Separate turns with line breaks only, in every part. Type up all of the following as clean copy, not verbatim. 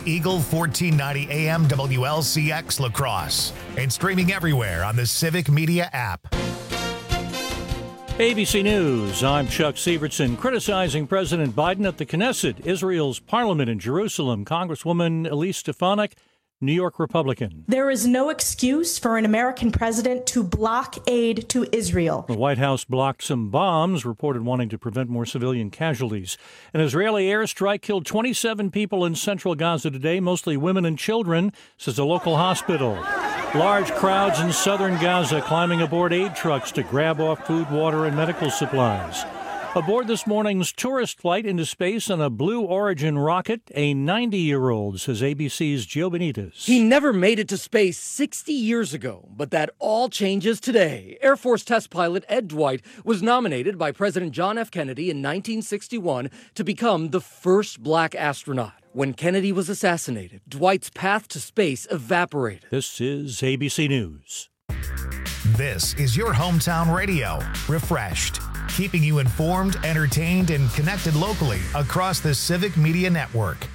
Eagle 1490 AM WLCX La Crosse and streaming everywhere on the Civic Media app.
ABC News, I'm Chuck Sievertson. Criticizing President Biden at the Knesset, Israel's parliament in Jerusalem. Congresswoman Elise Stefanik, New York Republican.
There is no excuse for an American president to block aid to Israel.
The White House blocked some bombs, reported wanting to prevent more civilian casualties. An Israeli airstrike killed 27 people in central Gaza today, mostly women and children, says a local hospital. Large crowds in southern Gaza climbing aboard aid trucks to grab off food, water, and medical supplies. Aboard this morning's tourist flight into space on a Blue Origin rocket, a 90-year-old, says ABC's Gio Benitez.
He never made it to space 60 years ago, but that all changes today. Air Force test pilot Ed Dwight was nominated by President John F. Kennedy in 1961 to become the first black astronaut. When Kennedy was assassinated, Dwight's path to space evaporated.
This is ABC News.
This is your hometown radio, Refreshed, keeping you informed, entertained, and connected locally across the Civic Media Network.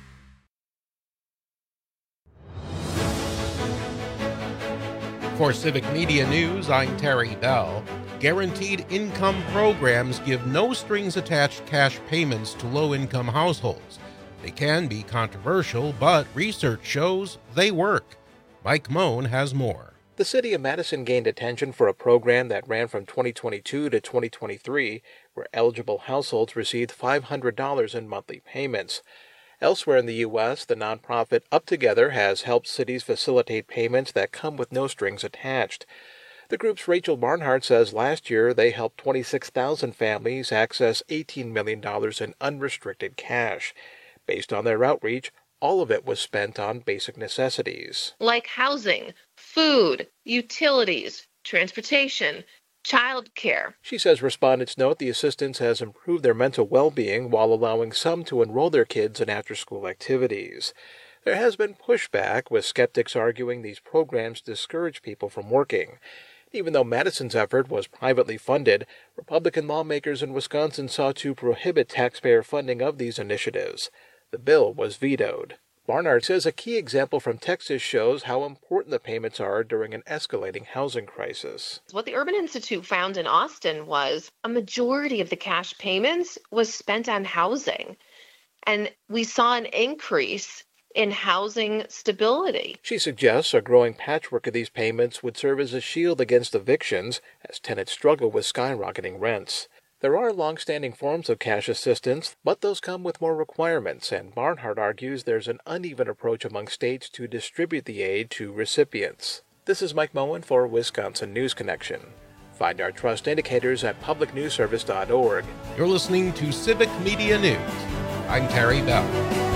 For Civic Media News, I'm Terry Bell. Guaranteed income programs give no strings attached cash payments to low-income households. They can be controversial, but research shows they work. Mike Moen has more.
The city of Madison gained attention for a program that ran from 2022 to 2023, where eligible households received $500 in monthly payments. Elsewhere in the U.S., the nonprofit Up Together has helped cities facilitate payments that come with no strings attached. The group's Rachel Barnhart says last year they helped 26,000 families access $18 million in unrestricted cash. Based on their outreach, all of it was spent on basic necessities.
Like housing, food, utilities, transportation, child care.
She says respondents note the assistance has improved their mental well-being while allowing some to enroll their kids in after-school activities. There has been pushback, with skeptics arguing these programs discourage people from working. Even though Madison's effort was privately funded, Republican lawmakers in Wisconsin sought to prohibit taxpayer funding of these initiatives. The bill was vetoed. Barnard says a key example from Texas shows how important the payments are during an escalating housing crisis.
What the Urban Institute found in Austin was a majority of the cash payments was spent on housing. And we saw an increase in housing stability.
She suggests a growing patchwork of these payments would serve as a shield against evictions as tenants struggle with skyrocketing rents. There are long-standing forms of cash assistance, but those come with more requirements, and Barnhart argues there's an uneven approach among states to distribute the aid to recipients. This is Mike Moen for Wisconsin News Connection. Find our trust indicators at publicnewsservice.org.
You're listening to Civic Media News. I'm Terry Bell.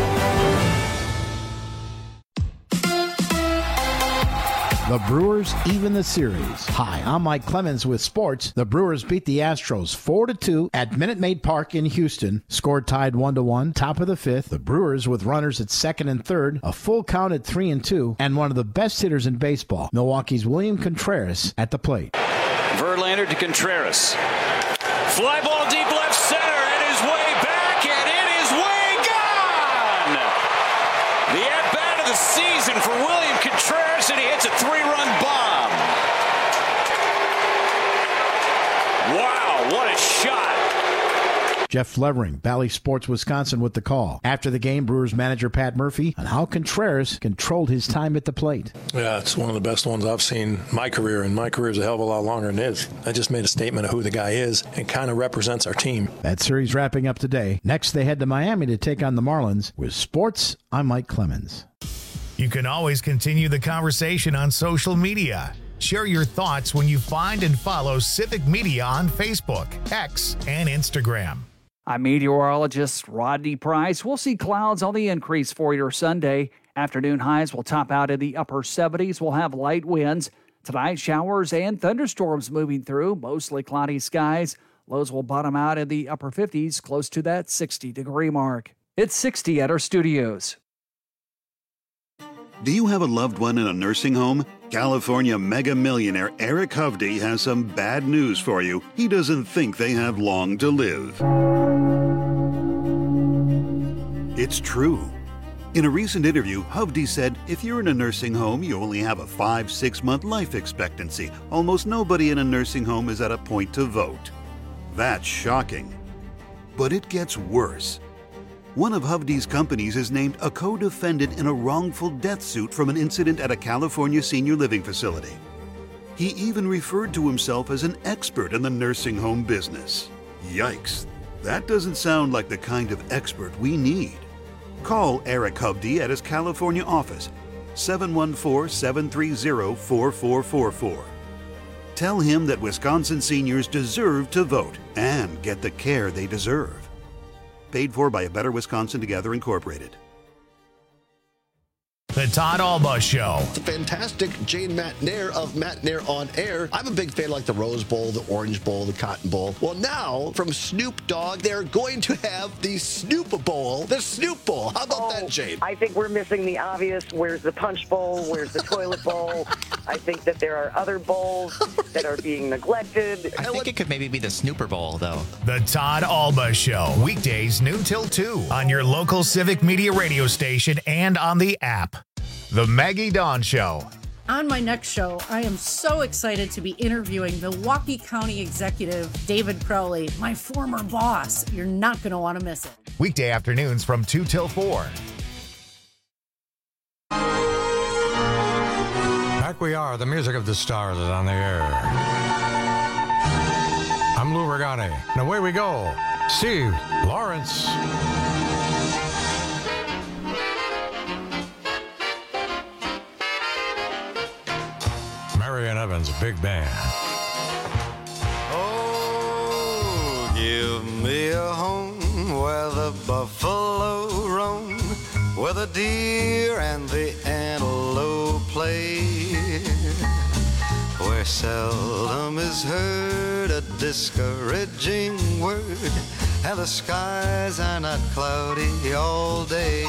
The Brewers even the series. Hi, I'm Mike Clemens with sports. The Brewers beat the Astros 4-2 at Minute Maid Park in Houston. Score tied 1-1, top of the fifth. The Brewers with runners at second and third, a full count at 3-2, and one of the best hitters in baseball, Milwaukee's William Contreras, at the plate.
Verlander to Contreras. Fly ball deep left center, and his way back, and it is way gone! The at-bat of the season for William Contreras, and he hits a three-run bomb. Wow, what a shot.
Jeff Levering, Bally Sports Wisconsin, with the call. After the game, Brewers manager Pat Murphy on how Contreras controlled his time at the plate.
Yeah, it's one of the best ones I've seen in my career, and my career is a hell of a lot longer than his. I just made a statement of who the guy is and kind of represents our team.
That series wrapping up today. Next, they head to Miami to take on the Marlins. With sports, I'm Mike Clemens.
You can always continue the conversation on social media. Share your thoughts when you find and follow Civic Media on Facebook, X, and Instagram.
I'm meteorologist Rodney Price. We'll see clouds on the increase for your Sunday. Afternoon highs will top out in the upper 70s. We'll have light winds. Tonight, showers and thunderstorms moving through, mostly cloudy skies. Lows will bottom out in the upper 50s, close to that 60-degree mark. It's 60 at our studios.
Do you have a loved one in a nursing home? California mega millionaire Eric Hovde has some bad news for you. He doesn't think they have long to live. It's true. In a recent interview, Hovde said, if you're in a nursing home, you only have a 5-6 month life expectancy. Almost nobody in a nursing home is at a point to vote. That's shocking. But it gets worse. One of Hovde's companies is named a co-defendant in a wrongful death suit from an incident at a California senior living facility. He even referred to himself as an expert in the nursing home business. Yikes, that doesn't sound like the kind of expert we need. Call Eric Hovde at his California office, 714-730-4444. Tell him that Wisconsin seniors deserve to vote and get the care they deserve. Paid for by A Better Wisconsin Together, Incorporated.
The Todd Alba Show.
The fantastic Jane Matnair of Matnair on Air. I'm a big fan like the Rose Bowl, the Orange Bowl, the Cotton Bowl. Well, now from Snoop Dogg, they're going to have the Snoop Bowl, the Snoop Bowl. How about that, Jane?
I think we're missing the obvious. Where's the Punch Bowl? Where's the Toilet Bowl? I think that there are other bowls that are being neglected.
I think it could maybe be the Snooper Bowl, though.
The Todd Alba Show. Weekdays noon till 2 on your local Civic Media radio station and on the app. The Maggie Dawn Show.
On my next show, I am so excited to be interviewing Milwaukee County Executive David Crowley, my former boss. You're not going to want to miss it.
Weekday afternoons from 2 till 4.
Back we are. The music of the stars is on the air. I'm Lou Regani. And away we go. Steve Lawrence. Marion Evans, big band.
Oh, give me a home where the buffalo roam, where the deer and the antelope play, where seldom is heard a discouraging word, and the skies are not cloudy all day.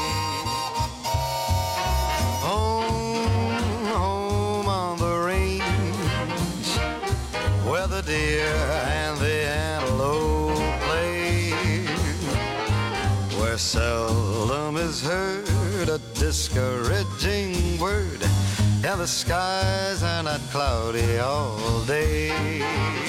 Where the deer and the antelope play, where seldom is heard a discouraging word, and the skies are not cloudy all day.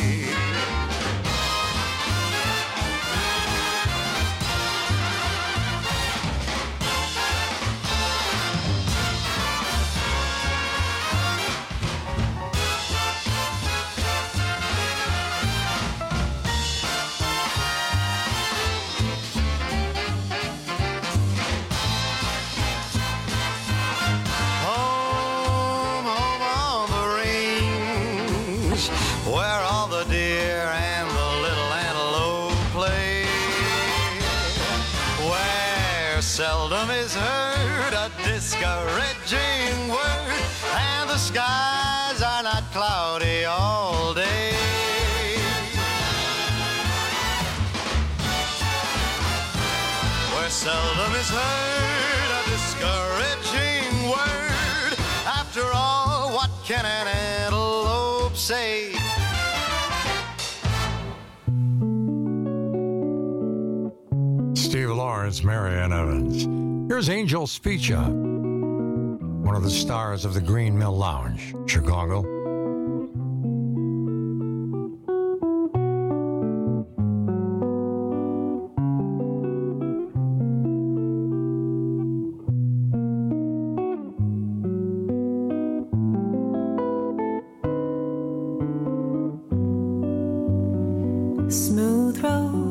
Seldom is heard a discouraging word, and the skies are not cloudy all day. Where seldom is heard a discouraging word, after all, what can an antelope say?
Steve Lawrence, Marion Evans. Here's Angel Spica, one of the stars of the Green Mill Lounge, Chicago.
Smooth road,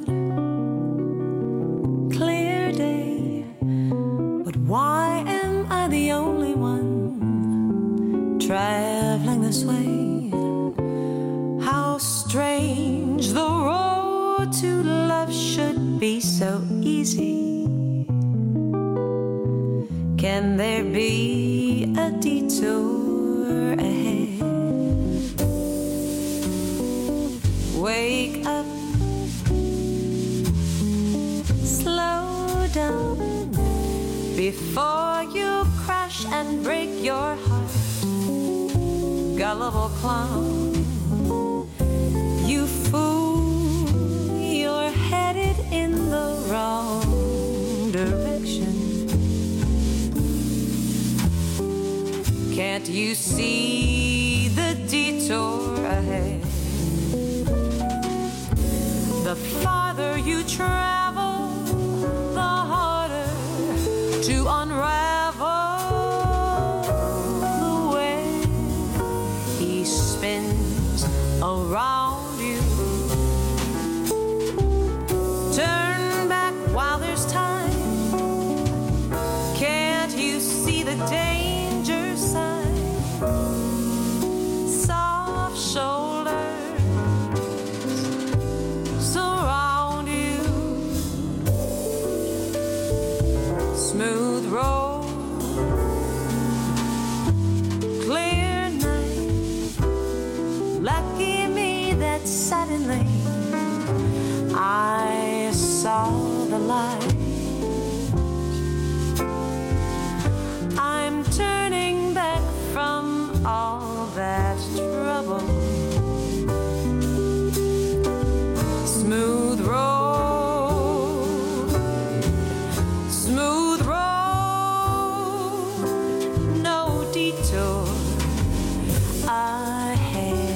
why am I the only one traveling this way? How strange the road to love should be so easy. Can there be a detour ahead? Wake up, slow down before you crash and break your heart. Gullible clown, you fool, you're headed in the wrong direction. Can't you see the detour ahead? The farther you travel, the harder to unravel the way he spins around you. Turn back while there's time. Can't you see the danger sign? Soft shoulders surround you. Smooth road, clear night. Lucky me that suddenly I saw the light. I'm turning back from all that trouble. Smooth road, smooth road, no detour ahead.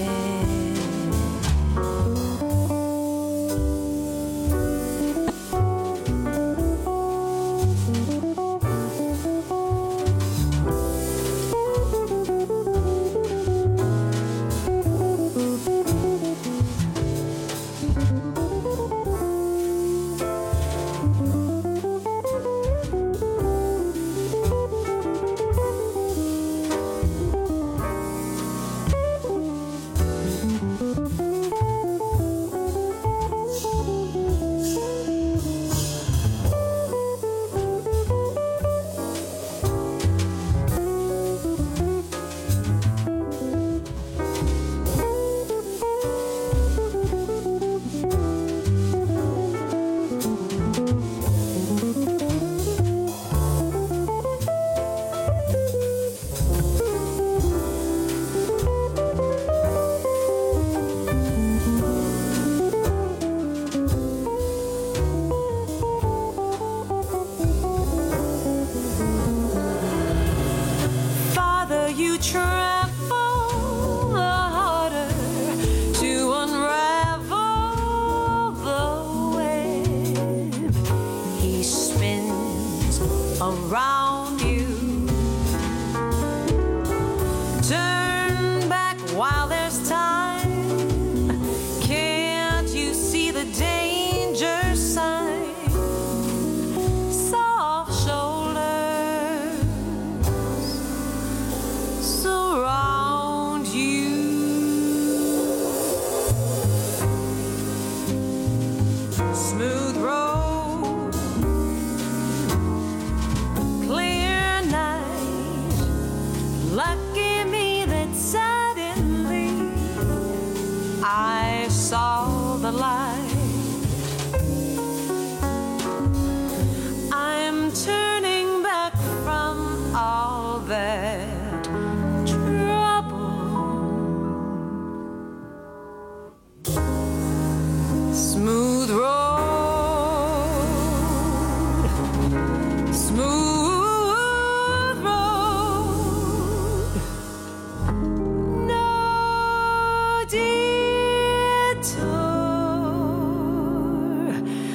Farther you travel, the harder to unravel the web he spins around you. Turn back while there's time. Can't you see the danger sign? Soft shoulders surround you. Smooth road, clear night. Lucky me that suddenly I saw the light. I'm turning back from all that trouble. Smooth road, smooth road, no detour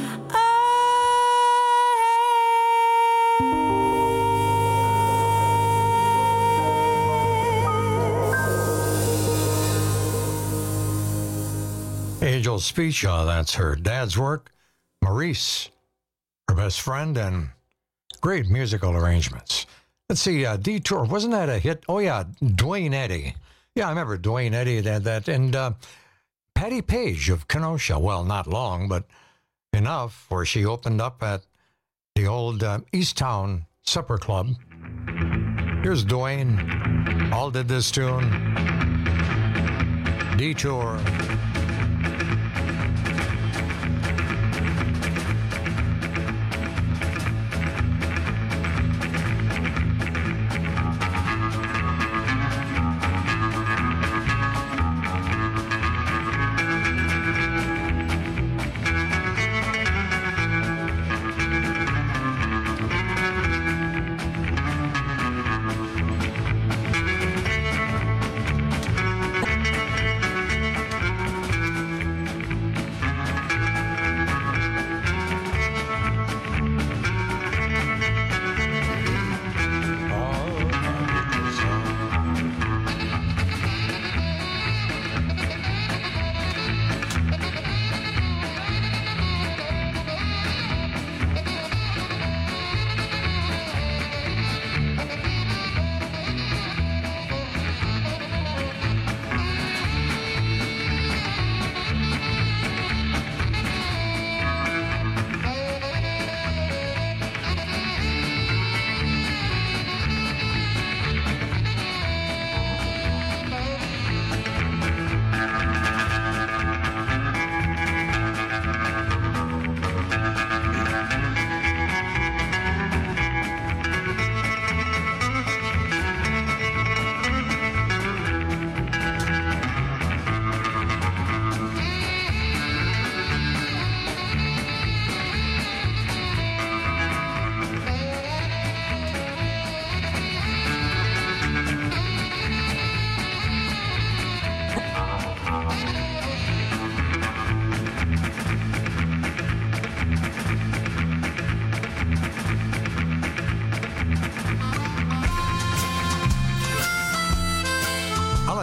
Angel Specia, that's her dad's work. Maurice, her best friend, and great musical arrangements. Let's see, Detour, wasn't that a hit? Oh, yeah, Duane Eddy. Yeah, I remember Duane Eddy had that. And Patti Page of Kenosha, well, not long, but enough, where she opened up at the old Easttown Supper Club. Here's Duane, all did this tune. Detour.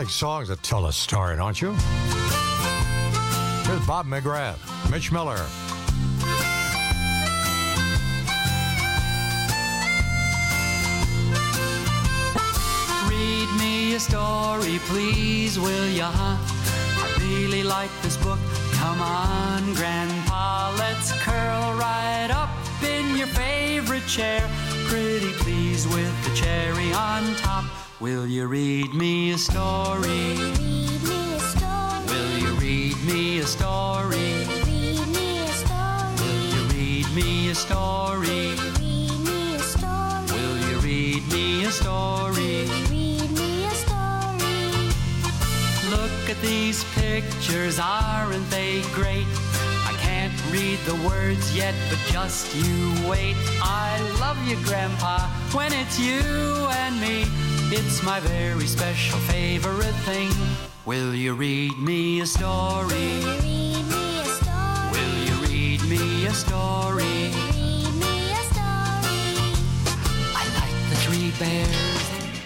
like songs that tell a story, don't you? Here's Bob McGrath, Mitch Miller.
Read me a story, please, will ya? I really like this book. Come on, Grandpa, let's curl right up in your favorite chair. Pretty please with the cherry on top. Will you read me a story? Will you read me a story? Will you read me a story? Will you read me a story? Look at these pictures, aren't they great? I can't read the words yet, but just you wait. I love you, Grandpa, when it's you and me. It's my very special favorite thing. Will you read me a story? Will you read me a story? I like the three bears.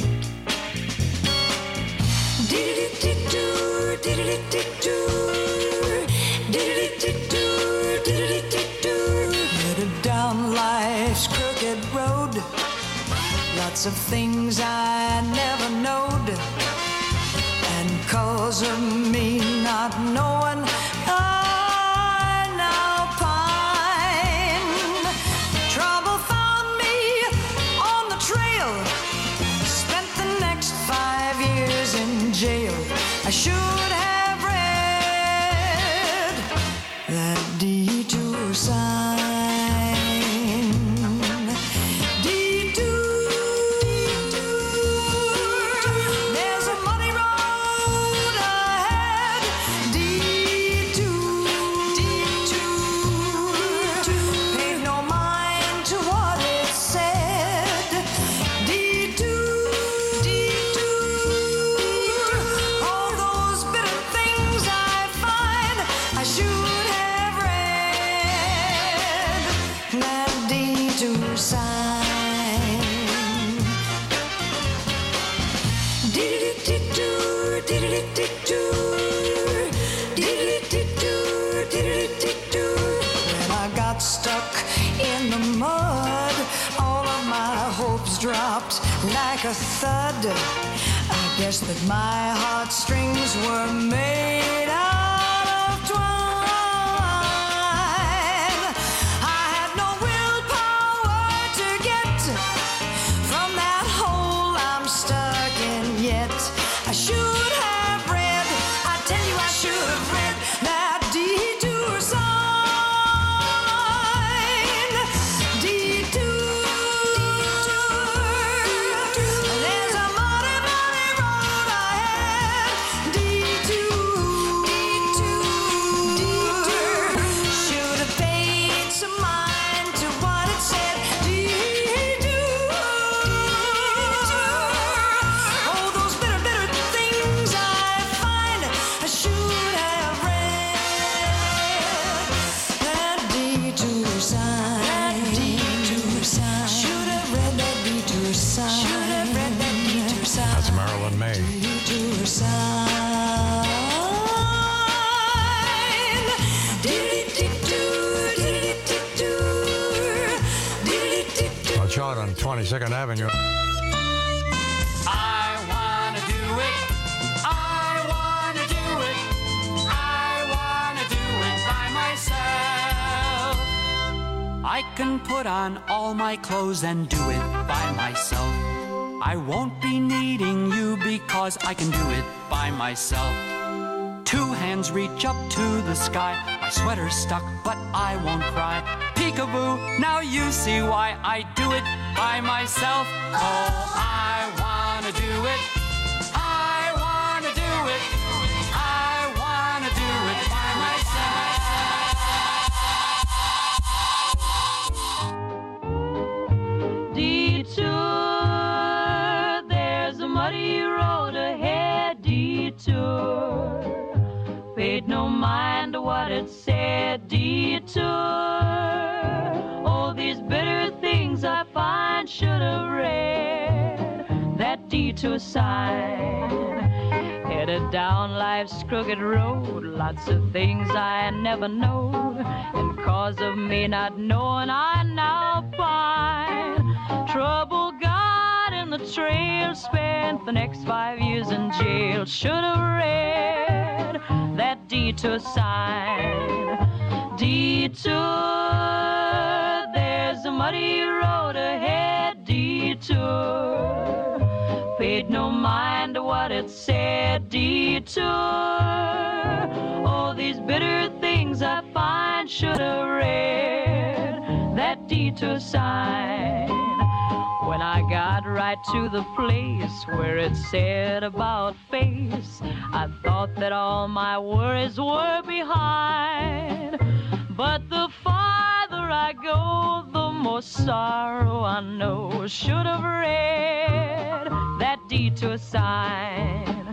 Headed down life's crooked road, lots of things I never knowed, and cause of me not knowing, I now pine. Trouble found me on the trail, spent the next 5 years in jail. I should have read that detour sign. There's a muddy road ahead. Paid no mind to what it said. All those bitter things I find I should have read that detour sign. When I got stuck in the mud, all of my hopes dropped like a thud. I guess that my heartstrings were made out of twine. I had no willpower to get from that hole I'm stuck in yet. I should have read, I tell you I should have read that detour sign. There's a muddy, muddy road ahead. Should have paid some mind to what it said. Oh, those bitter, bitter things I find I should have read that detour sign. Should have read that detour sign. Should have read that detour sign.
That's Marilyn May.
Detour sign.
Watch out on 22nd Avenue.
I wanna do it. I wanna do it. I wanna do it by myself. I can put on all my clothes and do it by myself. I won't be needing you because I can do it by myself. Two hands reach up to the sky. My sweater's stuck, but I won't cry. Peekaboo, now you see why I do it by myself. Oh, I wanna do it. I wanna do it. I wanna do it by myself. Detour, there's a muddy road ahead. Detour, paid no mind to what it said. Detour, all these bitter things I find should have read that detour sign.
Headed down life's crooked road, lots of things I never knowed, and cause of me not knowing I now find trouble got in the trail, spent the next 5 years in jail. Should have read that detour sign. Detour, there's a muddy road ahead. Detour, paid no mind to what it said. Detour, oh, these bitter things I find. Should have read that detour sign. When I got right to the place where it said about face, I thought that all my worries were behind. But the farther I go, the more sorrow I know. Should have read that detour sign.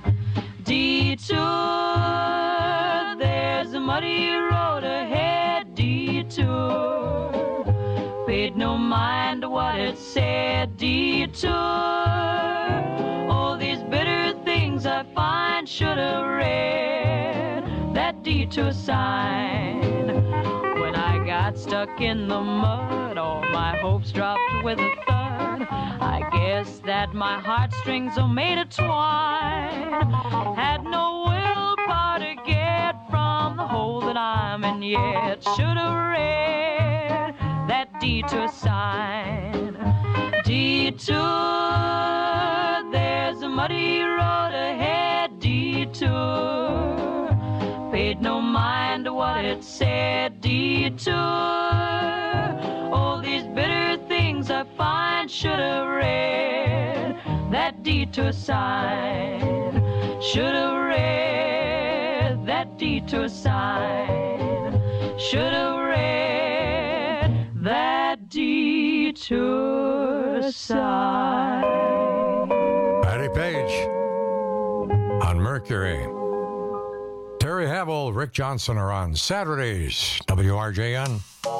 Detour, there's a muddy road ahead. Detour, paid no mind to what it said. Detour, all these bitter things I find. Should have read that detour sign. When I got stuck in the mud, all my hopes dropped with a thud. I guess that my heartstrings are made of twine. Had no willpower to get from the hole that I'm in yet. Should have read that detour sign. Detour, there's a muddy road ahead. Detour, paid no mind to what it said. Detour, all these bitter things I find. Should have read that detour sign. Should have read that detour sign. Should have read that detour sign.
Patty Page on Mercury. Terry Havel, Rick Johnson are on Saturdays. WRJN.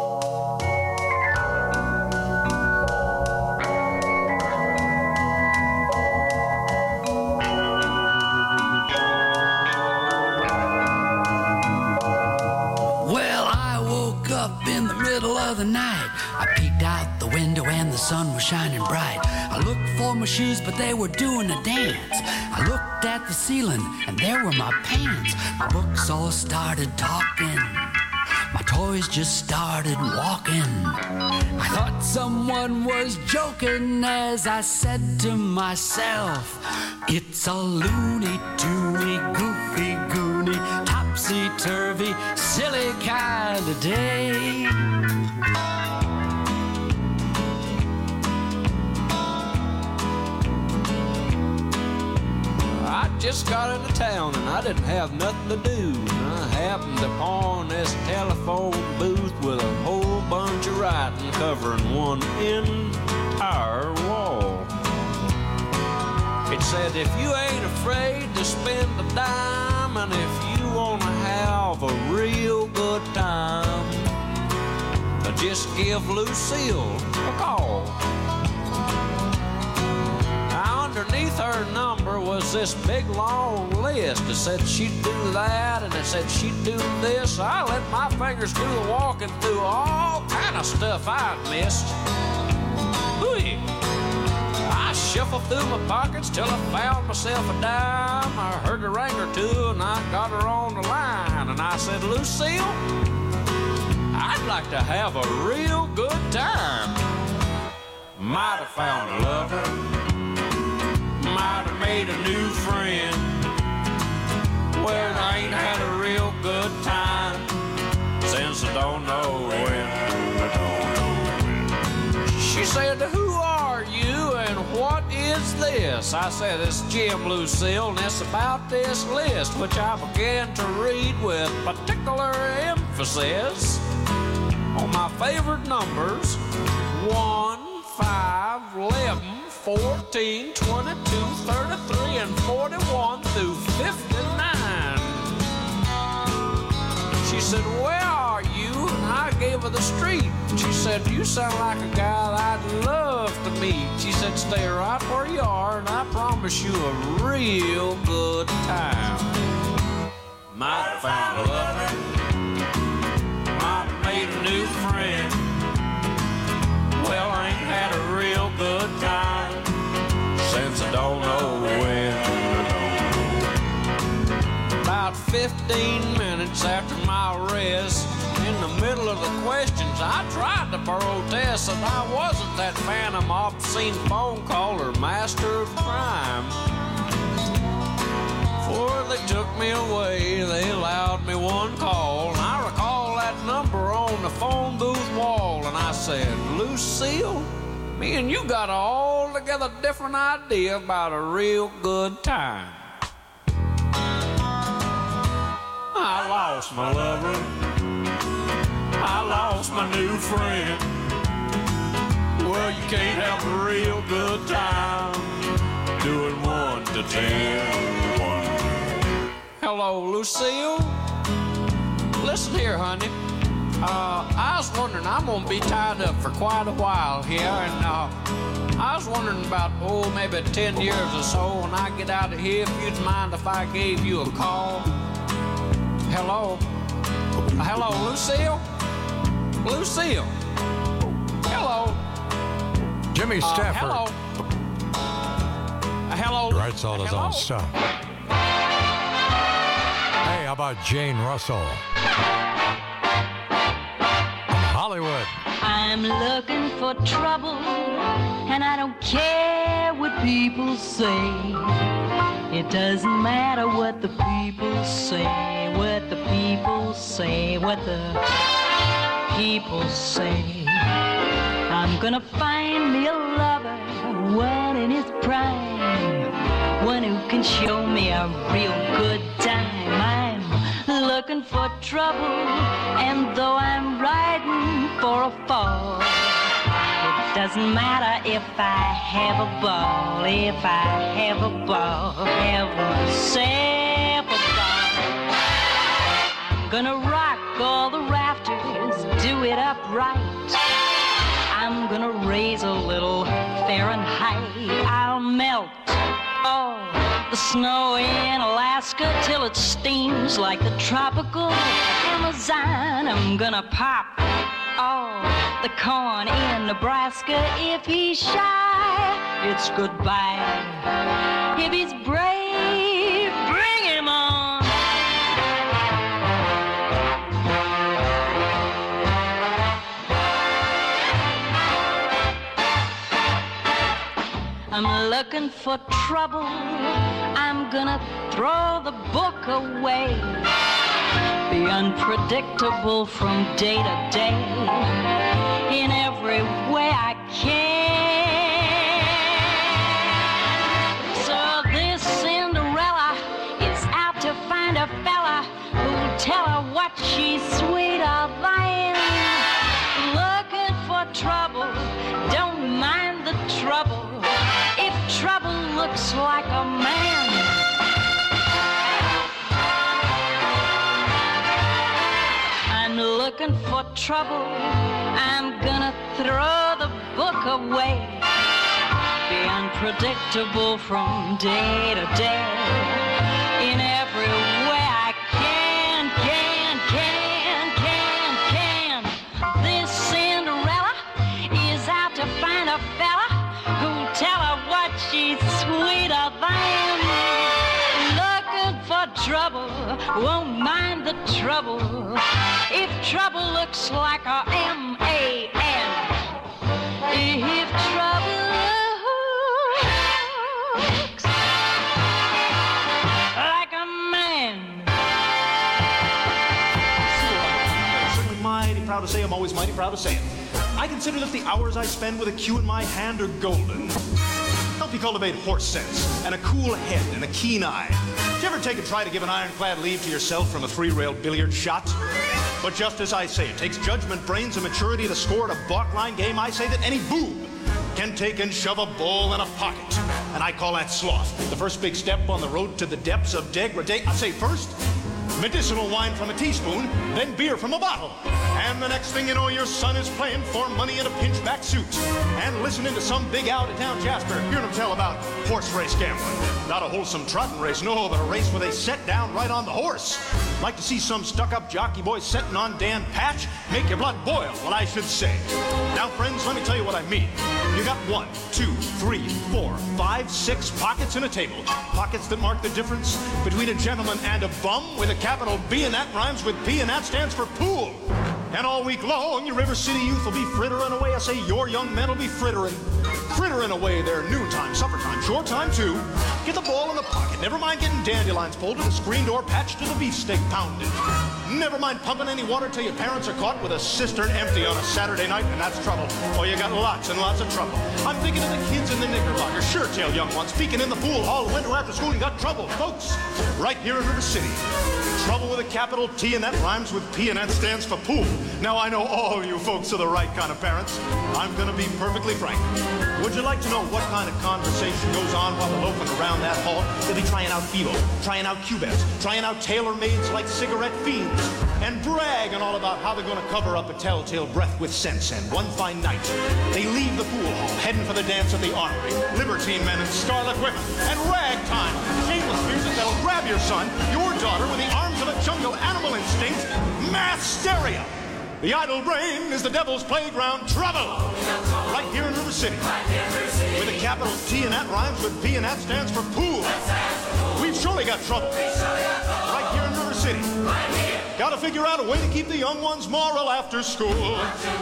Well, I woke up in the middle of the night. I peeked out the window and the sun was shining bright. I looked for my shoes, but they were doing a dance. I looked at the ceiling, and there were my pants. My books all started talking. My toys just started walking. I thought someone was joking as I said to myself, it's a loony, toony, goofy, goony, topsy-turvy, silly kind of day.
I just got into town and I didn't have nothing to do. I happened upon this telephone booth with a whole bunch of writing covering one entire wall. It said, if you ain't afraid to spend a dime, and if you want to have a real good time, just give Lucille a call. Underneath her number was this big long list. It said she'd do that, and it said she'd do this. I let my fingers do the walking through all kind of stuff I'd missed. Ooh. I shuffled through my pockets till I found myself a dime. I heard a ring or two, and I got her on the line. And I said, Lucille, I'd like to have a real good time. Might have found a lover, might have made a new friend. Well, I ain't had a real good time since I don't know when. She said, who are you and what is this? I said, it's Jim, Lucille, and it's about this list, which I began to read with particular emphasis on my favorite numbers: 1, 5, 11, 14, 22, 33, and 41 through 59. She said, where are you? And I gave her the street. She said, you sound like a guy that I'd love to meet. She said, stay right where you are, and I promise you a real good time. Might have found a lover, might have made a new friend. Well, I ain't had a real good time since I don't know when. About 15 minutes after my arrest, in the middle of the questions, I tried to protest that I wasn't that phantom obscene phone caller master of crime. Before they took me away, they allowed me one call, and I recall that number on the phone booth wall, and I said, Lucille, me and you got an altogether different idea about a real good time. I lost my lover, I lost my new friend. Well, you can't have a real good time doing 1 to 10. Hello, Lucille. Listen here, honey. I was wondering, I'm gonna be tied up for quite a while here, and I was wondering about, maybe 10 years or so when I get out of here, if you'd mind if I gave you a call. Hello? Hello, Lucille? Lucille? Hello?
Jimmy Stafford.
Hello? Hello?
He writes all his own stuff. Hey, how about Jane Russell? From Hollywood.
I'm looking for trouble, and I don't care what people say. It doesn't matter what the people say, what the people say, what the people say. I'm gonna find me a lover, one in his prime, one who can show me a real good time. I'm looking for trouble, and though I'm riding for a fall, it doesn't matter if I have a ball, if I have a ball, have myself a ball. I'm gonna rock all the rafters, do it upright. I'm gonna raise a little Fahrenheit. I'll melt all the snow in Alaska till it steams like the tropical Amazon. I'm gonna pop all the corn in Nebraska. If he's shy, it's goodbye. If he's brave, bring him on. I'm looking for trouble. I'm gonna throw the book away. Be unpredictable from day to day in every way I can. So this Cinderella is out to find a fella who'll tell her what she's sweeter than. Looking for trouble, don't mind the trouble. If trouble looks like a man, I'm looking for trouble. I'm gonna throw the book away. Be unpredictable from day to day in every way I can. This Cinderella is out to find a fella who'll tell her what she's sweeter than. Looking for trouble, won't mind the trouble. If trouble looks like a M-A-N. If trouble looks like a man.
I'm certainly mighty proud to say, I'm always mighty proud to say it. I consider that the hours I spend with a cue in my hand are golden. Help you cultivate horse sense and a cool head and a keen eye. Did you ever take and try to give an ironclad lead to yourself from a 3-rail billiard shot? But just as I say, it takes judgment, brains, and maturity to score at a balk-line game. I say that any boob can take and shove a ball in a pocket. And I call that sloth. The first big step on the road to the depths of degradation. I say first, medicinal wine from a teaspoon, then beer from a bottle. And the next thing you know, your son is playing for money in a pinchback suit and listening to some big out-of-town Jasper hearing him tell about horse race gambling. Not a wholesome trotting race, no, but a race where they set down right on the horse. Like to see some stuck-up jockey boy setting on Dan Patch? Make your blood boil, well, I should say. Now, friends, let me tell you what I mean. You got 1, 2, 3, 4, 5, 6 pockets in a table. Pockets that mark the difference between a gentleman and a bum with a capital B, and that rhymes with P, and that stands for pool. And all week long, your River City youth will be frittering away. I say your young men will be frittering away their noontime, supper time, short time too. Get the ball in the pocket. Never mind getting dandelions pulled and the screen door patched to the beefsteak pounded. Never mind pumping any water till your parents are caught with a cistern empty on a Saturday night, and that's trouble. Oh, you got lots and lots of trouble. I'm thinking of the kids in the Knickerbocker, sure-tail young ones, speaking in the pool hall winter after school. You got trouble, folks, right here in River City. Trouble with a capital T, and that rhymes with P, and that stands for pool. Now, I know all you folks are the right kind of parents. I'm going to be perfectly frank. Would you like to know what kind of conversation goes on while they're loafing around that hall? They'll be trying out Bevo, trying out Cubebs, trying out tailor-mades like cigarette fiends, and bragging all about how they're going to cover up a telltale breath with sense. And one fine night, they leave the pool hall, heading for the dance at the Armory. Libertine men in scarlet women, and ragtime, shameless music that'll grab your son, your daughter, with the arms of a jungle animal instinct. Mass hysteria. The idle brain is the devil's playground. Trouble! Right here in River City. With a capital T, and that rhymes with P, and that stands for pool. We've surely got trouble. Right here in River City. Gotta figure out a way to keep the young ones moral after school.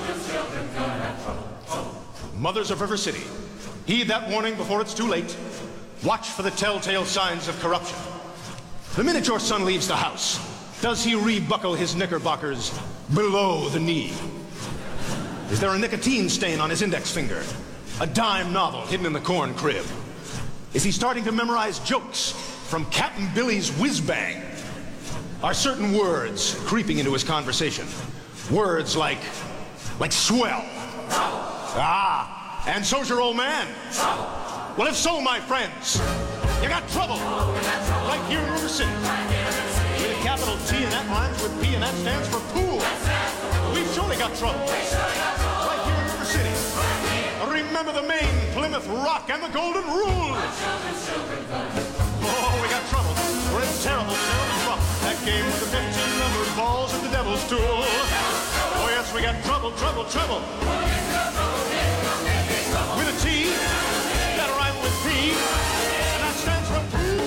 Mothers of River City, heed that warning before it's too late. Watch for the telltale signs of corruption. The minute your son leaves the house, does he rebuckle his knickerbockers below the knee? Is there a nicotine stain on his index finger? A dime novel hidden in the corn crib? Is he starting to memorize jokes from Captain Billy's whiz-bang? Are certain words creeping into his conversation? Words like swell. Ah, and so's your old man. Well, if so, my friends, you got trouble right here in River City. With a capital T, and that rhymes with P, and that stands for pool. We've surely got trouble right here in River City. Remember the Maine, Plymouth Rock, and the Golden Rule. Oh, we got trouble. We're in terrible, terrible trouble. That game with the 15-numbered balls and the devil's tool. Oh, yes, we got trouble, trouble, trouble. With a T, that rhyme with P, and that stands for pool.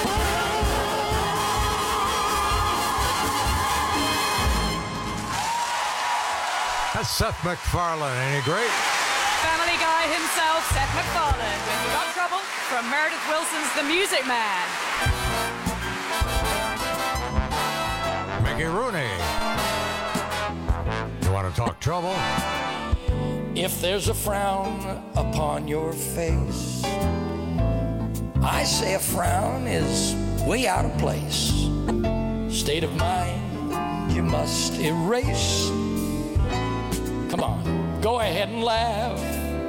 That's Seth MacFarlane. Ain't he great?
Family Guy himself, Seth MacFarlane, with You Got Trouble from Meredith Wilson's The Music Man.
Mickey Rooney. You want to talk trouble?
If there's a frown upon your face, I say a frown is way out of place. State of mind you must erase. Come on, go ahead and laugh.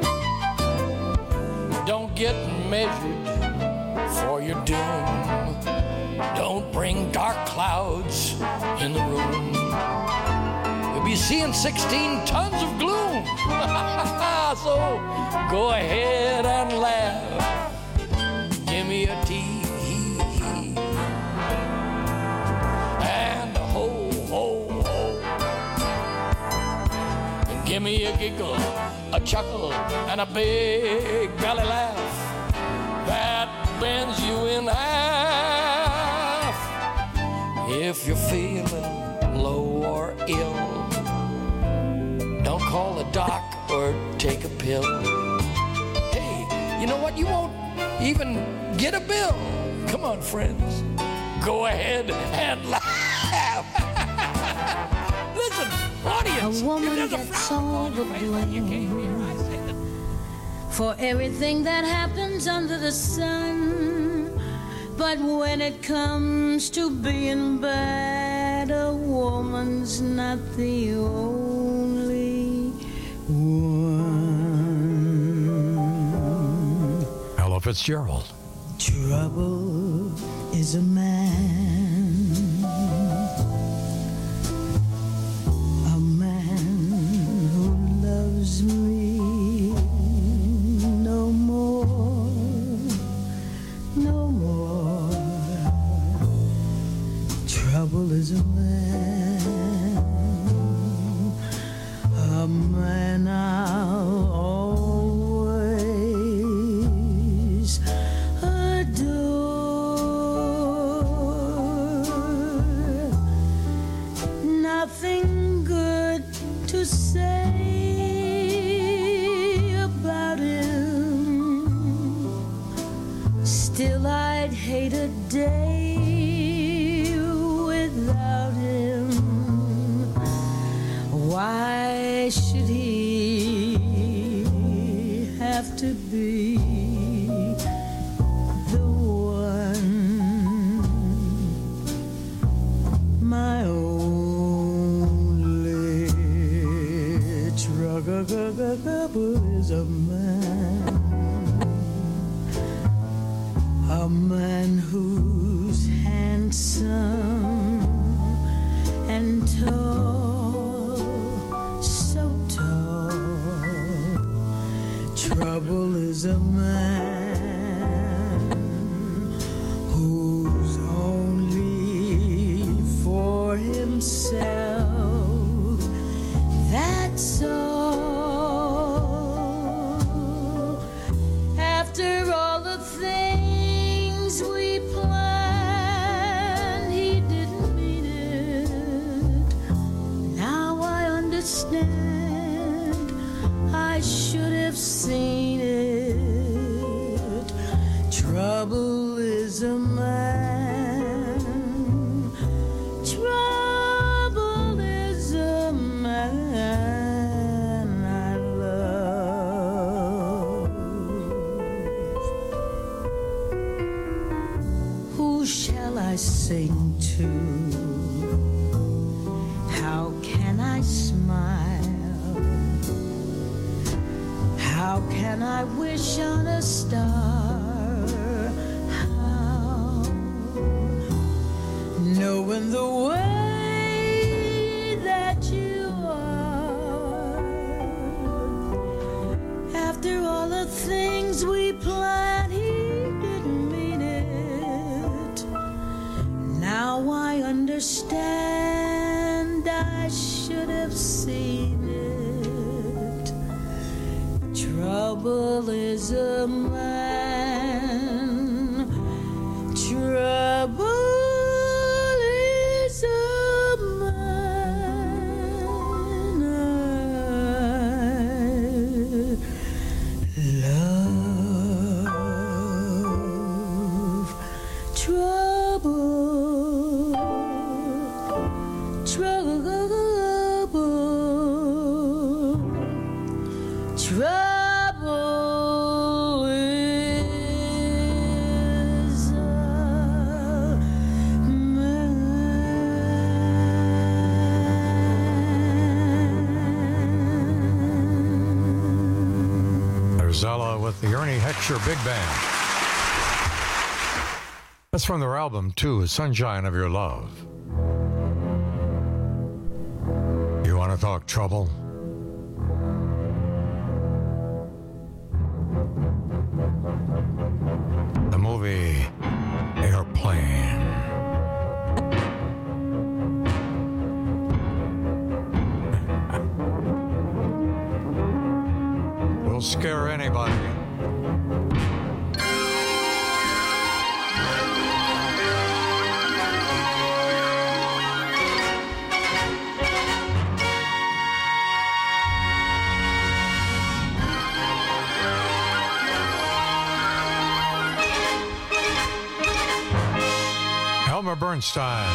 Don't get measured for your doom. Don't bring dark clouds in the room. You'll be seeing 16 tons of gloom. So go ahead and laugh. Give me a T and a ho, ho, ho. And give me a giggle, a chuckle, and a big belly laugh that bends you in half. If you're feeling low or ill, don't call a doc or take a pill. Hey, you know what? You won't even get a bill. Come on, friends. Go ahead and laugh. Listen, audience.
A woman gets all the blame for everything that happens under the sun. But when it comes to being bad, a woman's not the only one.
Ella Fitzgerald.
Trouble is a man Still I'd hate a day without him. Why should he have to be the one? My only trouble is a man who's handsome and tall, so tall. Trouble is a man who's only for himself. That's all. After all the things we planned, he didn't mean it. Now I understand. I should have seen it. Trouble is a man. Trouble is a man I love. Who shall I sing to? How can I smile? How can I wish on a star? How? Knowing the way that you are. After all the things we planned, he didn't mean it. Now I understand. I should have seen it. Trouble is a man. Trouble is a man I love. Trouble, trouble is a
There's Ella with the Ernie Heckscher Big Band. That's from their album, too, Sunshine of Your Love. You want to talk trouble? The movie Airplane. Will scare anybody. Elmer Bernstein.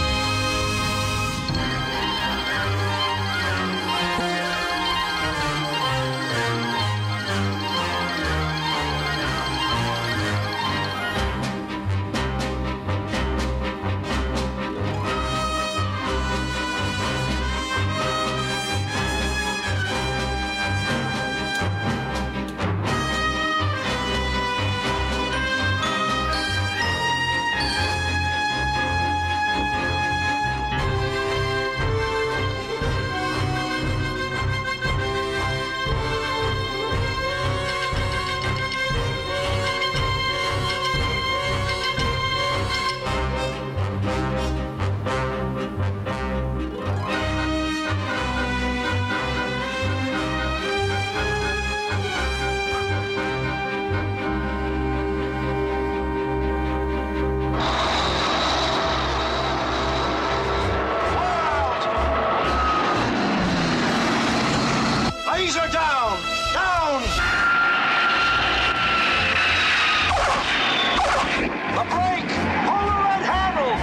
A brake! Pull the red handle!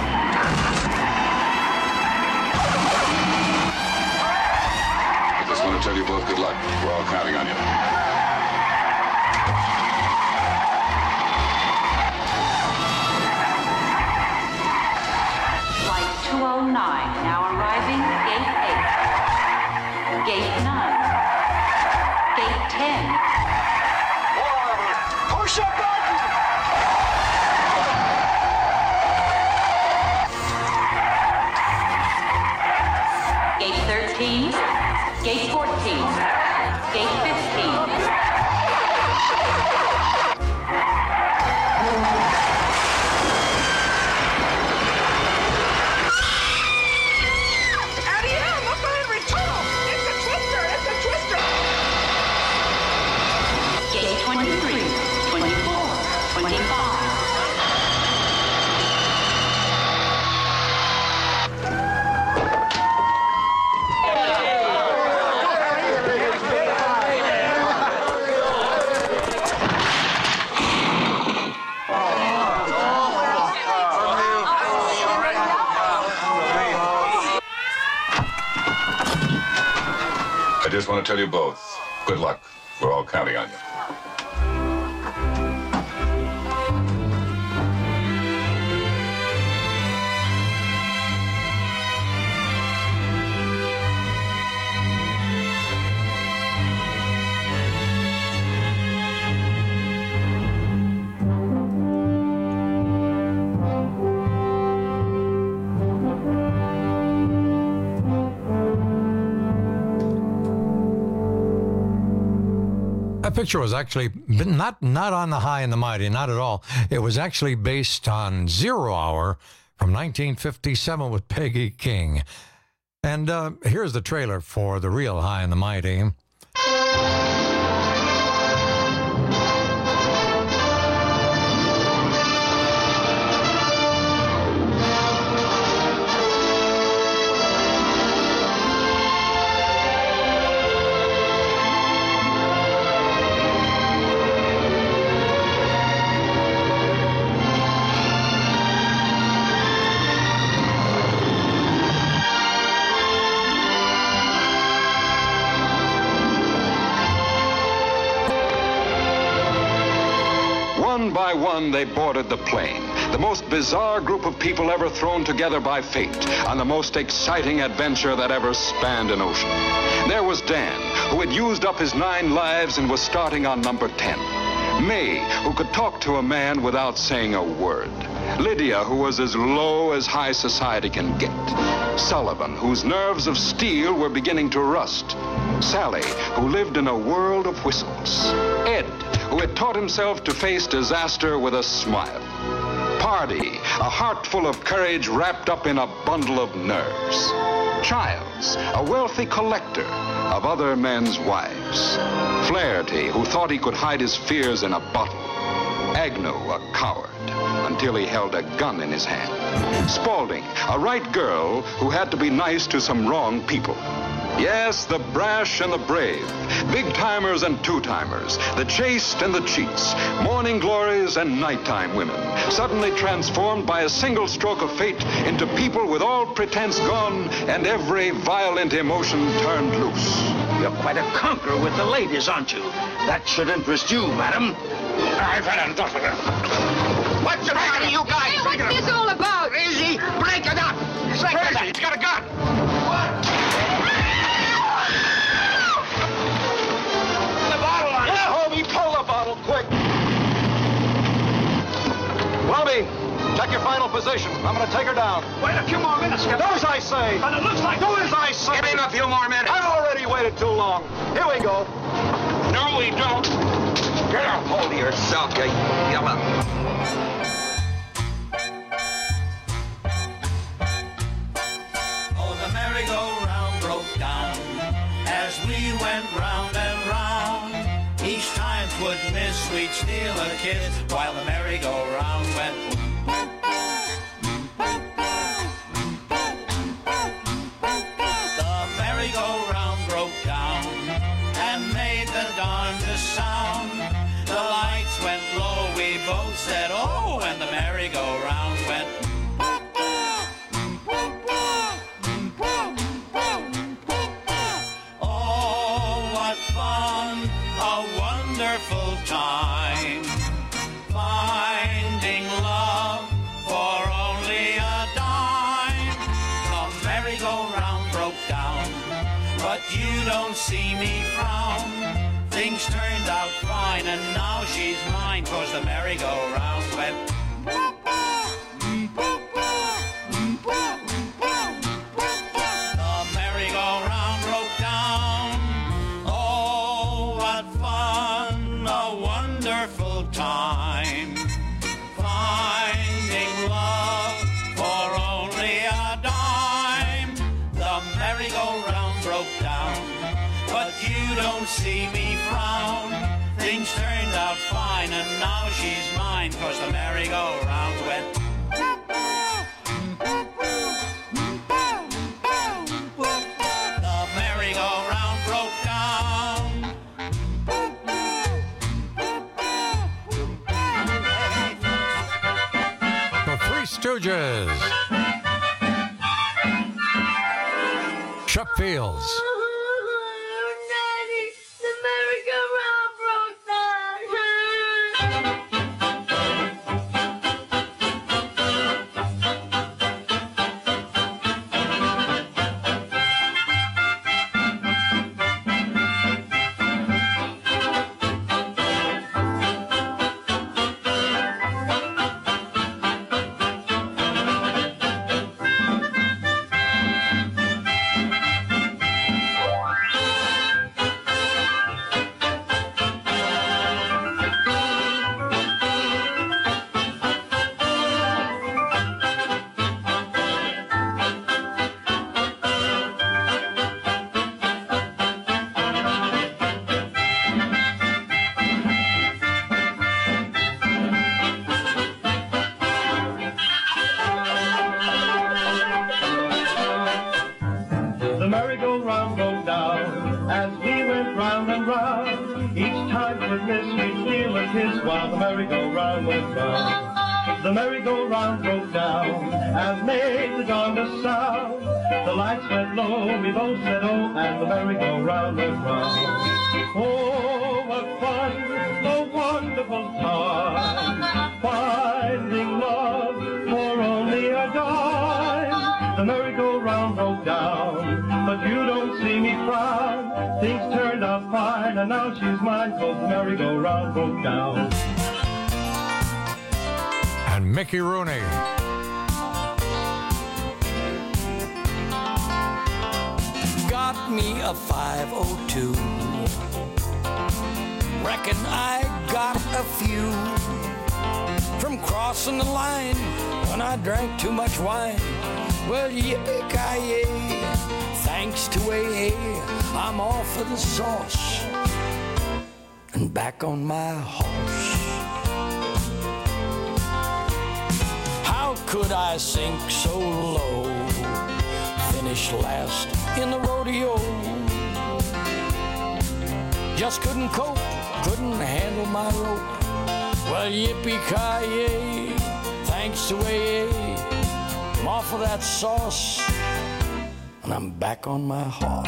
I just want to tell you both good luck. We're all counting on you.
Flight 209 now arriving gate 8. Gate 9. Gate 10.
Push a button!
Gate 13. Gate 14. Gate 15. Gate 23, 24, 25.
I just want to tell you both, good luck. We're all counting on you.
That picture was actually not on the High and the Mighty, not at all. It was actually based on Zero Hour from 1957 with Peggy King. And here's the trailer for the real High and the Mighty.
One by one, they boarded the plane. The most bizarre group of people ever thrown together by fate on the most exciting adventure that ever spanned an ocean. There was Dan, who had used up his 9 lives and was starting on number 10. May, who could talk to a man without saying a word. Lydia, who was as low as high society can get. Sullivan, whose nerves of steel were beginning to rust. Sally, who lived in a world of whistles. Ed, who had taught himself to face disaster with a smile. Pardy, a heart full of courage wrapped up in a bundle of nerves. Childs, a wealthy collector of other men's wives. Flaherty, who thought he could hide his fears in a bottle. Agnew, a coward, until he held a gun in his hand. Spaulding, a right girl who had to be nice to some wrong people. Yes, the brash and the brave, big-timers and two-timers, the chaste and the cheats, morning glories and nighttime women, suddenly transformed by a single stroke of fate into people with all pretense gone and every violent emotion turned loose.
You're quite a conqueror with the ladies, aren't you? That should interest you, madam. I've had enough of it. What's the matter, you guys?
Hey, what's this all about?
Easy, break it up. Crazy, he's got a gun. What? Pull the bottle, quick! Welby, check your final position. I'm going to take her down. Wait a few more minutes, Skipper. Do as I say. And it looks like... Do as I say. Give him a few more minutes. I've already waited too long. Here we go. No, we don't. Get a hold of yourself, you yellow.
Oh, the merry-go-round broke down as we went round and round. Each time 'twould miss, we'd steal a kiss while the merry-go-round went boom, boom, boom. The merry-go-round broke down and made the darndest sound. The lights went low, we both said said, oh, and the merry-go-round went. Oh, what fun, a wonderful time, finding love for only a dime. The merry-go-round broke down, but you don't see me frown. Things turned out fine, and now she's mine, 'cause the merry-go-round went. The merry-go-round broke down. Oh, what fun, a wonderful time, finding love for only a dime. The merry-go-round broke down, but you don't see me frown. Things turned out fine, and now she's mine, 'cause the merry-go-round went. The merry-go-round broke down.
The Three Stooges. Chuck Fields.
The merry-go-round broke down and made the darndest sound. The lights went low, we both said oh, and the merry-go-round went round. Oh, what fun, a wonderful time, finding love for only a dime. The merry-go-round broke down, but you don't see me frown. Things turned out fine, and now she's mine, 'cause the merry-go-round broke down.
And Mickey Rooney.
Got me a 502. Reckon I got a few from crossing the line when I drank too much wine. Well, yippee-ki-yay, thanks to AA, I'm off of the sauce and back on my horse. How could I sink so low? Finish last in the rodeo. Just couldn't cope, couldn't handle my rope. Well, yippee-ki-yay, thanks to AA, I'm off of that sauce and I'm back on my horse.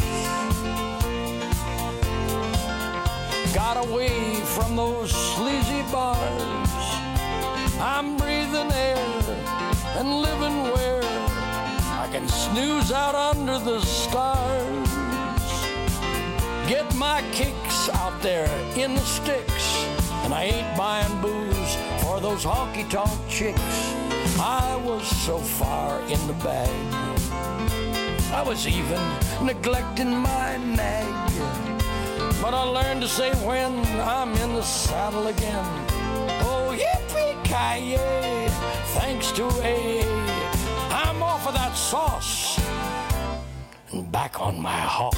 Got away from those sleazy bars. I'm breathing air and living where I can snooze out under the stars. Get my kicks out there in the sticks, and I ain't buying booze for those honky-tonk chicks. I was so far in the bag, I was even neglecting my nag. But I learned to say when I'm in the saddle again, oh, yippee-ki-yay, thanks to AA, I'm off of that sauce and back on my horse.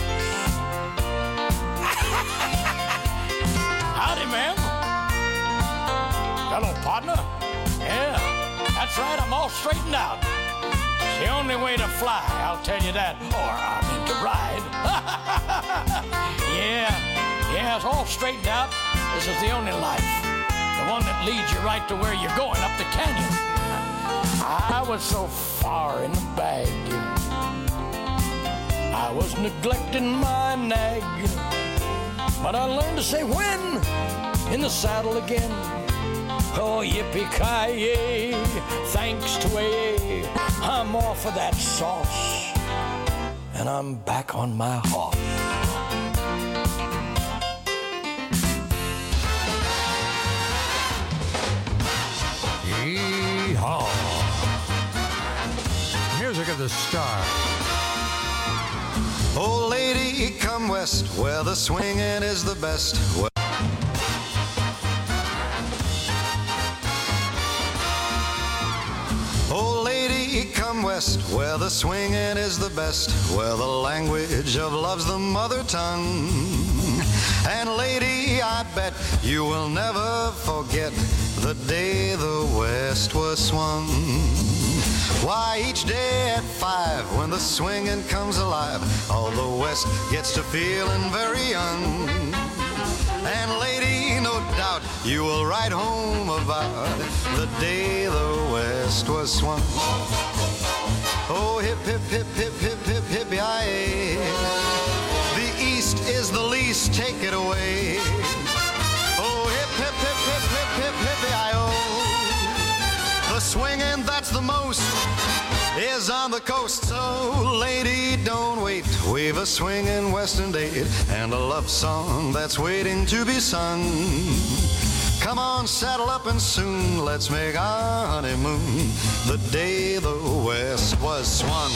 Howdy, ma'am. Hello, partner. Yeah, that's right, I'm all straightened out. It's the only way to fly, I'll tell you that. Or, I mean, to ride. Yeah, it's all straightened out. This is the only life, the the one that leads you right to where you're going, up the canyon. I was so far in the bag, I was neglecting my nag, but I learned to say when in the saddle again. Oh, yippee-ki-yay, thanks to AA, I'm off of that sauce, and I'm back on my horse.
Yeehaw! Music of the Star.
Oh, lady, come west, where the swinging is the best. Oh, lady, come west, where the swinging is the best, where the language of love's the mother tongue. And lady, I bet you will never forget the day the West was swung. Why, each day at 5, when the swinging comes alive, all the West gets to feeling very young. And lady, no doubt you will write home about the day the West was swung. Oh, hip, hip, hip, hip, hip, hip, hippie-yi-yi. The East is the least, take it away. Oh, hip, hip, hip, hip, hip, hip, hippie-yi-oh. The swinging that's the most is on the coast. So, lady, don't wait. We've a swinging Western date and a love song that's waiting to be sung. Come on, saddle up and soon let's make our honeymoon the day the West was swung.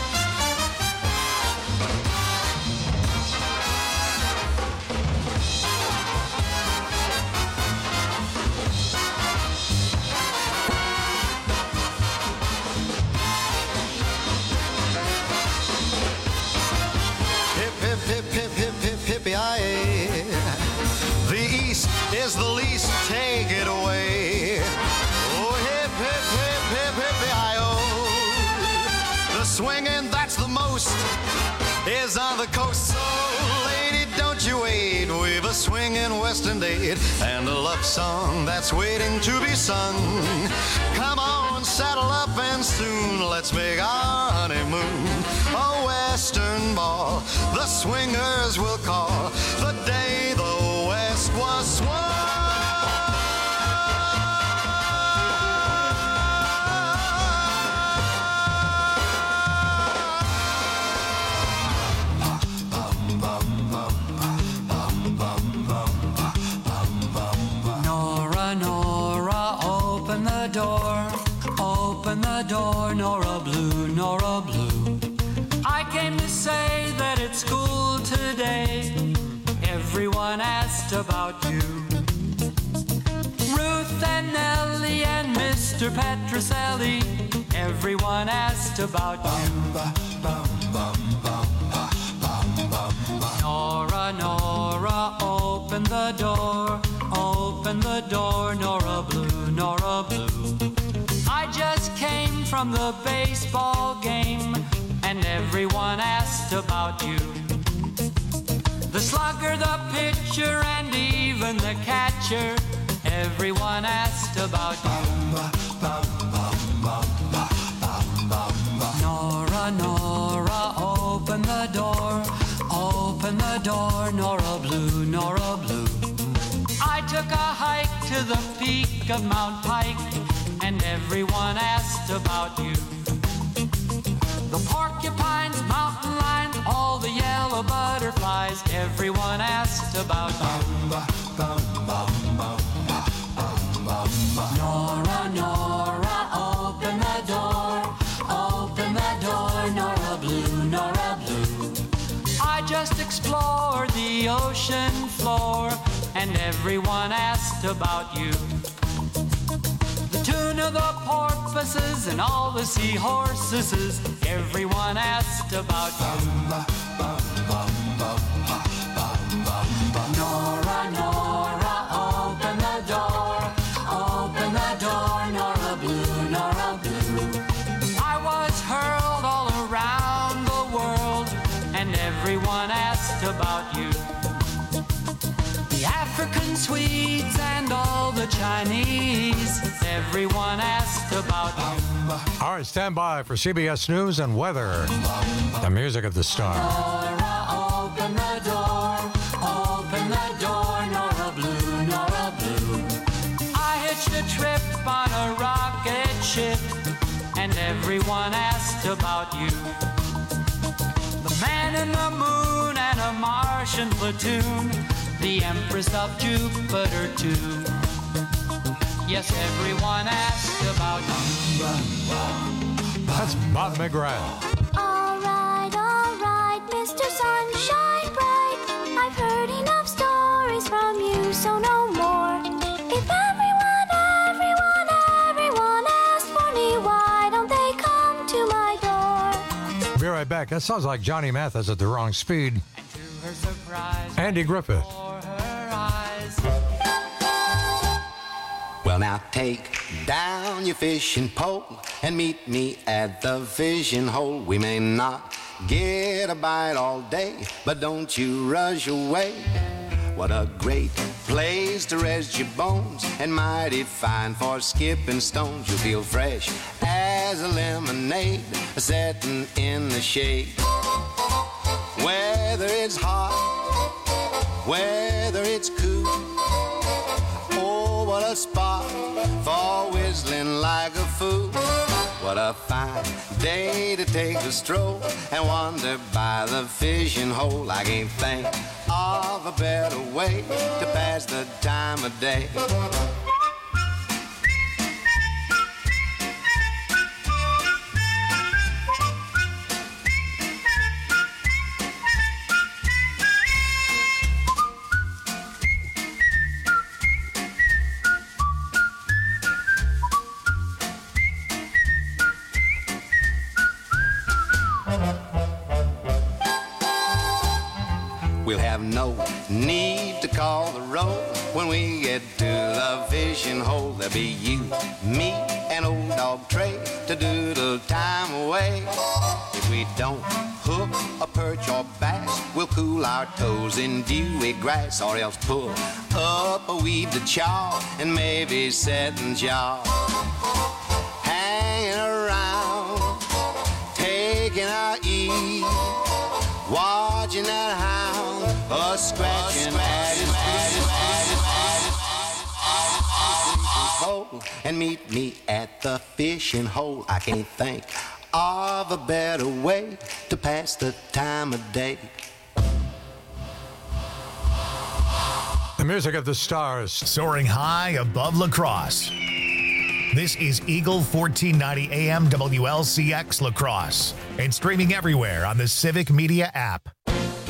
Hippie-yi-yi. The East is the least, take it away. Oh, hip, hip, hip, hip, hippie-yi-oh. The swinging that's the most is on the coast. So, lady, don't you wait. We've a swinging Western date and a love song that's waiting to be sung. Come on, saddle up and soon let's make our honeymoon a Western ball. The swingers will call the day the West was swung.
Nora, Nora, open the door. Open the door, Nora Blue, Nora Blue. I came to say that at school today everyone asked about you. Ruth and Nellie and Mr. Petroselli, everyone asked about you. Nora, Nora, open the door. Open the door, Nora Blue, Nora Blue. I just came from the baseball game and everyone asked about you. The slugger, the pitcher, and even the catcher, everyone asked about you. Nora, Nora, open the door. Open the door, Nora Blue, Nora Blue. I took a hike to the peak of Mount Pike and everyone asked about you. The porcupines, mountain lions, all the yellow butterflies, everyone asked about you. Nora, Nora, open the door. Open the door, Nora Blue, Nora Blue. I just explored the ocean floor and everyone asked about you. The tuna, the porpoises, and all the seahorses, everyone asked about you. Nora, Nora, open the door. Open the door, Nora Blue, Nora Blue. I was hurled all around the world and everyone asked about you. The The African Swedes and all the Chinese, everyone asked about you.
All right, stand by for CBS News and Weather. The music of the star.
Nora, open the door, Nora Blue, Nora Blue. I hitched a trip on a rocket ship, and everyone asked about you. The man in the moon and a Martian platoon, the Empress of Jupiter too. Yes, everyone asked about you.
That's Bob McGrath.
All right, Mr. Sunshine Bright. I've heard enough stories from you, so no more. If everyone asks for me, why don't they come to my door?
Be right back. That sounds like Johnny Mathis at the wrong speed. Andy Griffith.
Well, now take down your fishing pole and meet me at the fishing hole. We may not get a bite all day, but don't you rush away. What a great place to rest your bones, and mighty fine for skipping stones. You'll feel fresh as a lemonade setting in the shade. Whether it's hot, whether it's cool, oh, what a spot for whistling like a fool. What a fine day to take a stroll and wander by the fishing hole. I can't think of a better way to pass the time of day. We'll have no need to call the roll when we get to the fishing hole. There'll be you, me, and old dog Trey to doodle time away. If we don't hook a perch or bass, we'll cool our toes in dewy grass, or else pull up a weed to chaw and maybe set and jaw. Hanging around, taking our ease, watching that hound scratching at his hole, and meet me at the fishing hole. I can't think of a better way to pass the time of day.
The music of the stars.
Soaring high above La Crosse. This is Eagle 1490 AM WLCX La Crosse, and streaming everywhere on the Civic Media app.